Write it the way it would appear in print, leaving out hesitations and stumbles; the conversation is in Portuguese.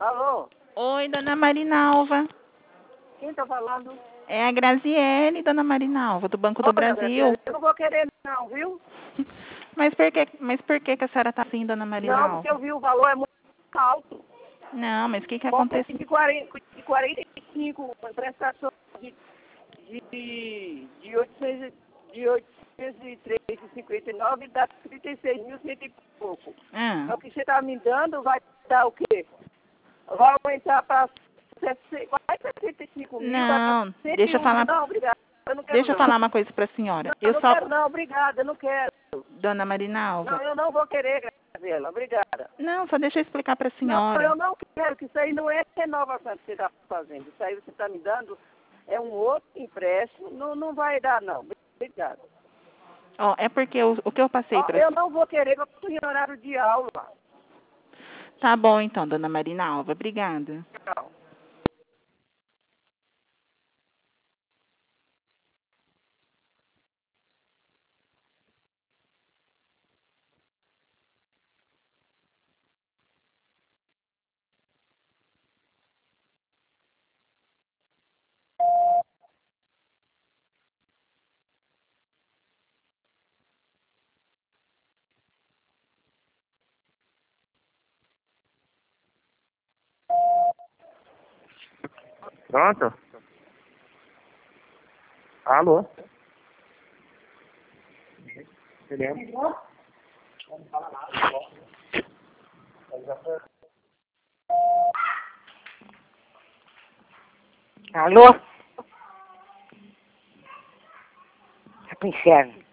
Alô? Oi, dona Marinalva. Quem tá falando? É a Graziele, dona Marinalva, do Banco do Olha, Brasil. Graziela, eu não vou querer não, viu? Mas por que que a senhora tá assim, dona Não, porque Marinalva? eu vi o valor é muito alto. Não, mas o que que Porque aconteceu? de 45 prestações de 800, de 803,59 dá 36.100 e pouco. É Ah, o que você tá me dando, vai dar o quê? Vai aumentar para 65 mil, vai para não, 101 mil. Não, obrigada, eu não quero deixa eu não. falar uma coisa pra senhora. Não, eu não quero não, obrigada, eu não quero. Dona Não, Marinalva, eu não vou querer, Graziela, obrigada. não, só deixa eu explicar pra Não, senhora. eu não quero, que isso aí não é renovação que você está fazendo. Isso aí você está me dando, é um outro empréstimo, não vai dar não. Obrigada. Ó, é porque o que eu passei Ó, pra... eu não vou querer, que eu estou em horário de aula. Tá bom então, dona Marinalva, obrigada. Tchau. Pronto? Alô? Entendeu? Alô? Vai pro inferno.